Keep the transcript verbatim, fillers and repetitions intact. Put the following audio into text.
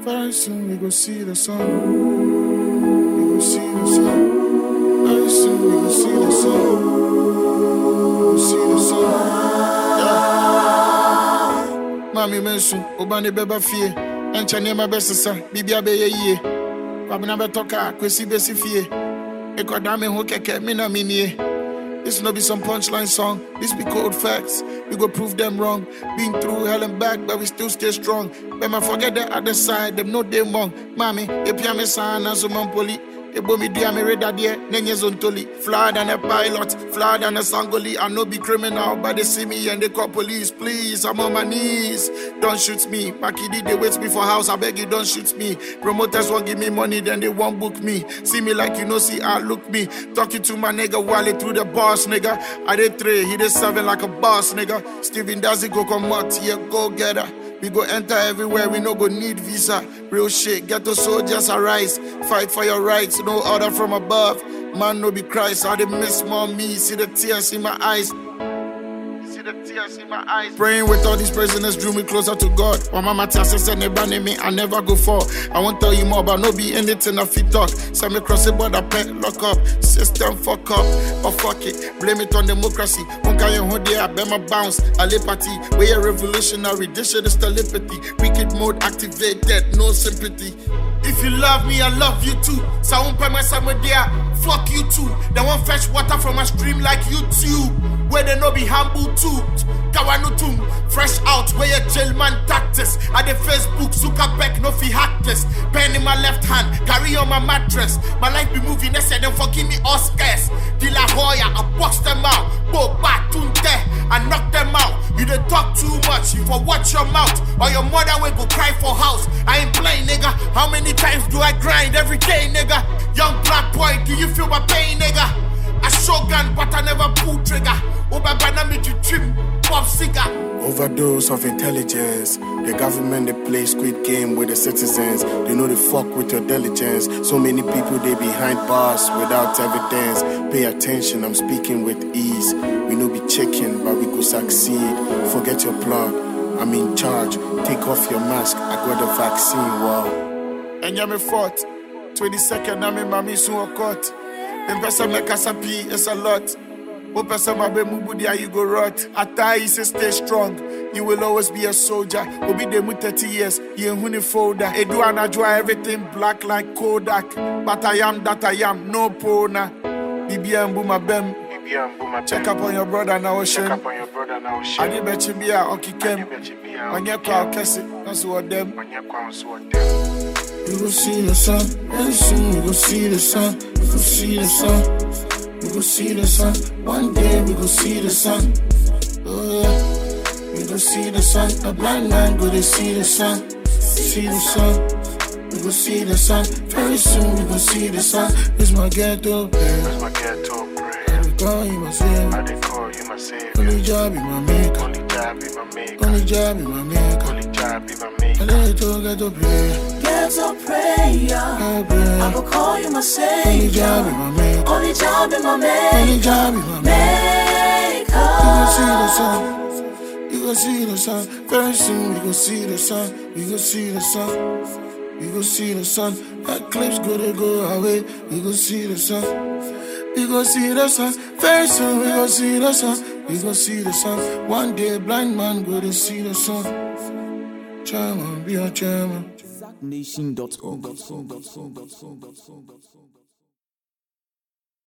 Very soon we go see the sun. We go see the sun. Very soon we go see the sun. We go see the sun. Yeah. Mami mensu, obani beba fie. Encha nema besesa, bibia beye ye. Kwabina betoka, kwesi besi fie. Eko dame ho keke, mina minie. This no be some punchline song. This be cold facts. We go prove them wrong. Been through hell and back, but we still stay strong. But man forget the other side. Them no they wrong. Mami, epia me sana so man poli. Ebo mi dia me reda die. Nenye zontoli. Flyer than a pilot. Flyer than a sangoli. I no be criminal, but they see me and they call police. Please, I'm on my knees. Don't shoot me. Makidi, they wait me for house. I beg you, don't shoot me. Promoters won't give me money, then they won't book me. See me like you know, see I look me. Talking to my nigga while it through the boss, nigga. I did three, he did seven like a boss, nigga. Steven does it go come out, yeah, go get her. We go enter everywhere, we no go need visa. Real shit, ghetto soldiers arise. Fight for your rights, no order from above. Man no be Christ, I did miss more me. See the tears in my eyes. See the tears in my eyes. Praying with all these prisoners drew me closer to God. While my Matthias said never me, I never go for. I won't tell you more, but no be anything I fit talk. Send me cross the border, pet, lock up. System fuck up, or fuck it. Blame it on democracy. Unka you hold there, I bet my bounce. Ali party, we a revolutionary. This shit is telepathy. Wicked mode activated, no sympathy. If you love me, I love you too. So I won't pay my summer there. Fuck you too. They won't fetch water from a stream like you too. Where they no be humble too. Kawanutum, fresh out, where your jailman tactics. At the Facebook, Zuckerberg, no fi hackless. Pen in my left hand, carry on my mattress. My life be moving, they say them forgive me all scarce. De La Hoya, I box them out. Bo back tunte, I knock them out. You dey talk too much, you for watch your mouth. Or your mother will go cry for house. I ain't playing, nigga. How many times do I grind every day, nigga? Young black boy, do you feel my pain, nigga? I shotgun, but I never pull trigger. Overdose of intelligence. The government, they play squid game with the citizens. They know they fuck with your diligence. So many people, they behind bars without evidence. Pay attention, I'm speaking with ease. We know be checking, but we go succeed. Forget your plug, I'm in charge. Take off your mask, I got the vaccine, wow. And you're me fought. twenty-second, I'm in my mission or court. Invest make us happy, it's a lot. Open some of them, you go rot. Atai is stay strong. You will always be a soldier. We'll be there with thirty years. You ain't huni folder. Edu and Ajwa, everything black like Kodak. But I am that I am, no pona. Bibi and Buma Bem. Check up on your brother now, Ocean. Check up on your brother now, Ocean. Adi Bechibia, Okikem. On your car, Kessie. That's what them. We go see the sun. Very soon we go see the sun. We go see the sun. We go see the sun. One day we go see the sun. Oh yeah. We go see the sun. A blind man go to see the sun. See the sun. We go see the sun. Very soon we go see the sun. It's my ghetto prayer. It's my ghetto prayer. I dey call you my savior. I dey call you my savior. Only job be my maker. Only job be my maker. Only job be my maker. Only job be my maker. I dey to ghetto prayer. Ghetto prayer. I go call you my savior. Only job be my maker. Only job be my maker. Only job be my maker. You go see the sun. You go see the sun. Very soon we go see the sun. We go see the sun. We go see the sun. Eclipse go to go away. We go see the sun. We go see the sun. Very soon we go see the sun. We go see the sun. One day blind man go to see the sun. Chairman, be a chairman. Nation dot com.